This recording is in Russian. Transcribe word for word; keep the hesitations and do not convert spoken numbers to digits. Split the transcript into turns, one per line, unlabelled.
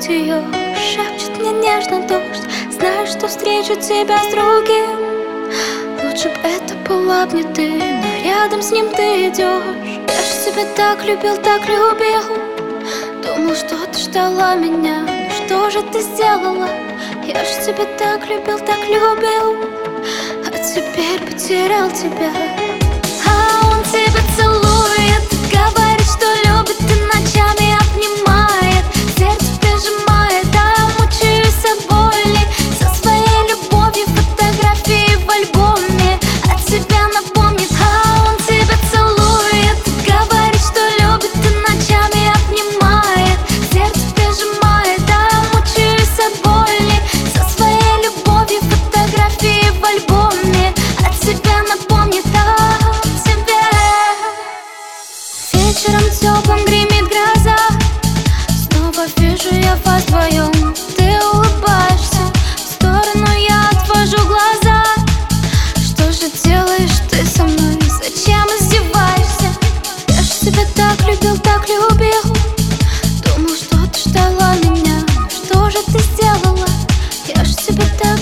грудь ее, шепчет мне нежно дождь. Знаешь, что встречу тебя с другим. Лучше б это была б не ты, но рядом с ним ты идешь. Я ж тебя так любил, так любил. Думал, что ты ждала меня, но что же ты сделала? Я ж тебя так любил, так любил, а теперь потерял тебя. А он тебя целует, говорит, что любит, и ночами обнимает, сердце прижимает, а я мучаюсь от боли. Со своей любовью фотографии в альбоме от тебя напомнит. А он тебя целует, говорит, что любит, и ночами обнимает, сердце прижимает, а я мучаюсь от боли. Со своей любовью фотографии в альбоме от тебя напомнит, о тебе. Вечером теплым гремит гроза, снова вижу я вас вдвоем. Ты улыбаешься, в сторону я отвожу глаза. Что же делаешь ты со мной? Зачем издеваешься? Я ж тебя так любил, так любил. Думал, что ты ждала меня, но что же ты сделала? Я ж тебя так